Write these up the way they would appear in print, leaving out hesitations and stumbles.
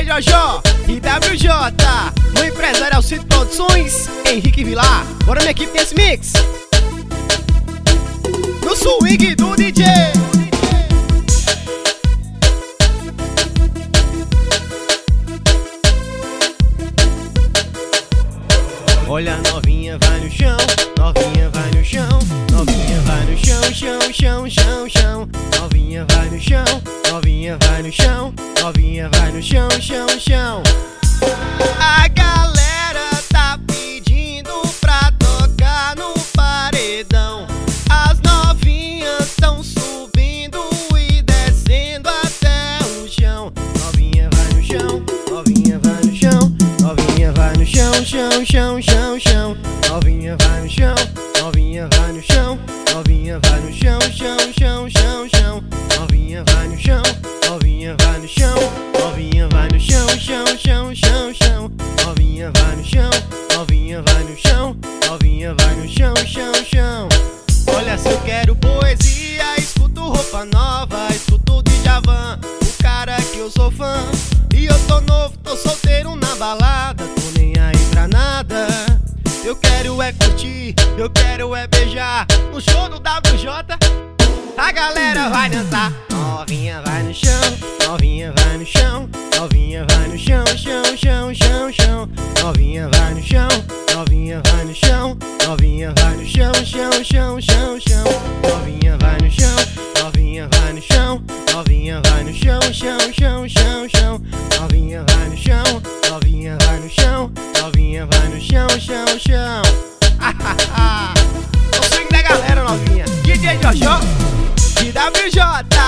DJ Jojó e WJ, no empresário Alcito Produções, Henrique Vilar. Bora, minha equipe, tem esse mix no swing do DJ. Olha, novinha vai no chão, novinha vai no chão, novinha vai no chão, chão, chão, chão, chão. Novinha vai no chão, novinha vai no chão, novinha vai no chão, chão, chão. A galera tá pedindo pra tocar no paredão. As novinhas tão subindo e descendo até o chão. Novinha vai no chão, novinha vai no chão, novinha vai no chão, chão, chão, chão, chão. Novinha vai no chão, novinha vai no chão, novinha vai no chão, chão, chão, chão, chão. Novinha vai no chão, novinha vai no chão, novinha vai no chão, chão, chão, chão, chão. Novinha vai no chão, novinha vai no chão, novinha vai no chão, chão, chão. Olha, se eu quero poesia, escuto Roupa Nova, escuto Djavan, o cara que eu sou fã. E eu tô novo, tô solteiro na balada, tô nem aí pra nada. Eu quero é curtir, eu quero é beijar. No show do WJ a galera vai dançar. Novinha vai no chão, novinha vai no chão, novinha vai no chão, chão, chão, chão, chão. Novinha vai no chão, novinha vai no chão, novinha vai no chão, chão, chão, chão, chão. Novinha vai no chão, novinha vai no chão, novinha vai no chão, chão, chão, chão, chão. Novinha vai no chão, novinha vai no chão, novinha vai no chão, chão, chão. O swing da galera, novinha. DJ Jojó e WJ.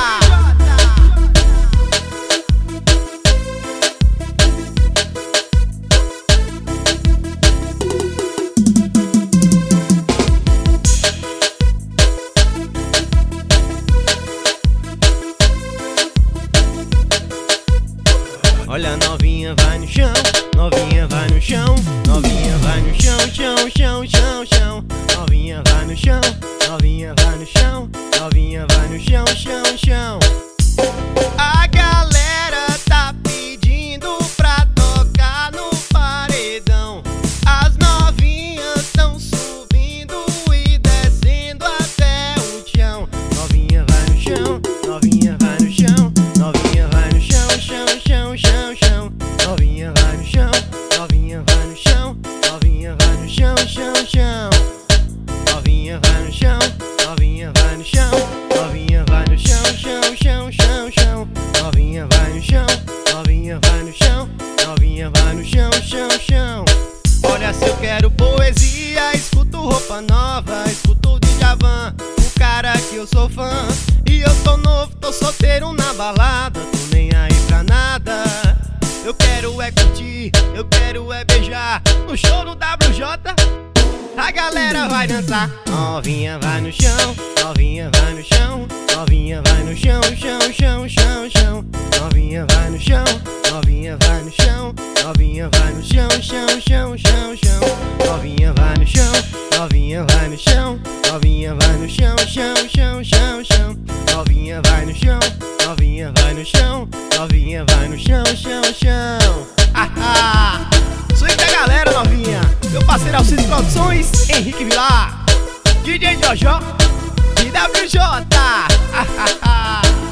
Olha, novinha vai no chão, novinha vai no chão, novinha vai no chão, chão, chão, chão, chão. Novinha vai no chão, novinha vai no chão, novinha vai no chão, chão, chão. A galera tá pedindo pra tocar no paredão. As novinhas tão subindo e descendo até o chão. Novinha vai no chão, novinha vai no chão, novinha vai no chão, chão, chão, chão, chão. Novinha vai no chão, novinha vai no chão, novinha vai no chão, chão, chão. Novinha vai no chão, novinha vai no chão, novinha vai no chão, chão, chão, chão, chão. Novinha vai no chão, novinha vai no chão, novinha vai no chão, chão, chão. Olha, se eu quero poesia, escuto Roupa Nova, escuto Djavan, o cara que eu sou fã. E eu tô novo, tô solteiro na balada, tô nem aí pra nada. Eu quero é curtir, eu quero é beijar. No show do WJ a galera vai dançar. Novinha vai no chão, novinha vai no chão, novinha vai no chão, chão, chão, chão, chão. Novinha vai no chão, novinha vai no chão, novinha vai no chão, chão, chão, chão, chão. Novinha vai no chão, novinha vai no chão, novinha vai no chão, chão, chão, chão, chão. Novinha vai no chão, novinha vai no chão, novinha vai no chão, chão, chão. Swing da galera, novinha. Meu parceiro Alcito Produções, Henrique Vilar, DJ Jojó e WJ.